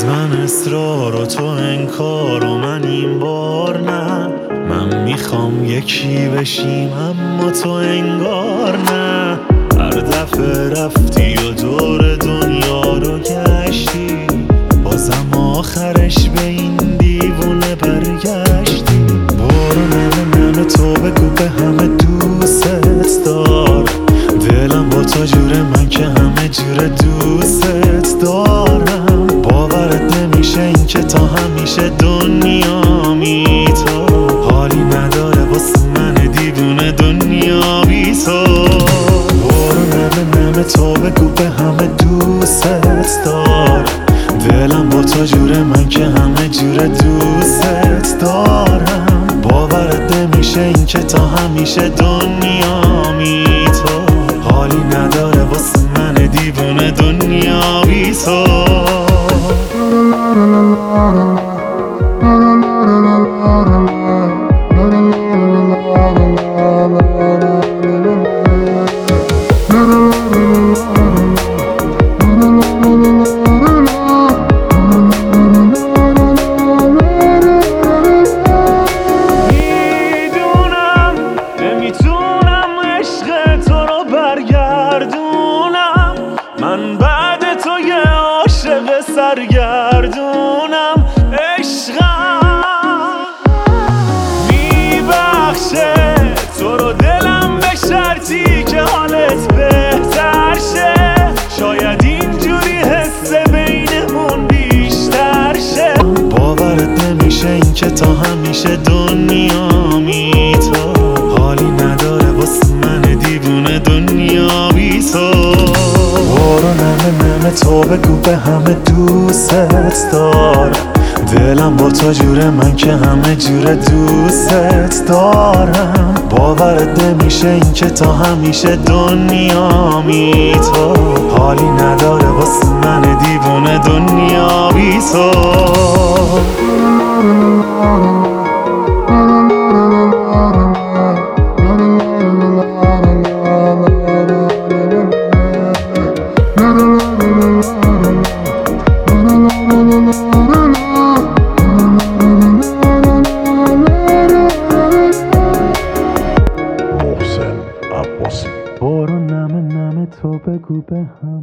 من اصرار و تو انکار و من این بار نه. من میخوام یکی بشیم اما تو انگار نه. هر دفعه رفتی و دور دنیا رو گشتی، بازم آخرش به این دیوونه برگشتی. برو نمه تو بگو به همه دوست دار، دلم با تو جوره من که همه جوره دوست دارم. باورت نمیشه این که تا همیشه دنیا میتا حالی نداره واسه من دیوونه دنیا بی تو. برو نمه تو بگو به همه دوست دار، دلم با تو جوره من که همه جوره دوست دارم. باورت نمیشه این که تا همیشه دنیا میتا حالی نداره واسه من دیوونه دنیا بی تو. من بعد تو یه عاشق سرگردونم. عشقم میبخشه تو رو دلم به شرطی که حالت بهتر شه. شاید اینجوری حس بینمون بیشتر شه. باورت نمیشه این که تا همیشه دنیا میتا حالی نداره واسه من دیوونه دنیا بی تو. برو نمه تو بگو به همه دوست دار، دلم با تو جوره من که همه جوره دوست دارم. باورت نمیشه این که تا همیشه دنیا میتا حالی نداره واسه من دیوونه دنیا بی تو. برو نمه تو بگو به هم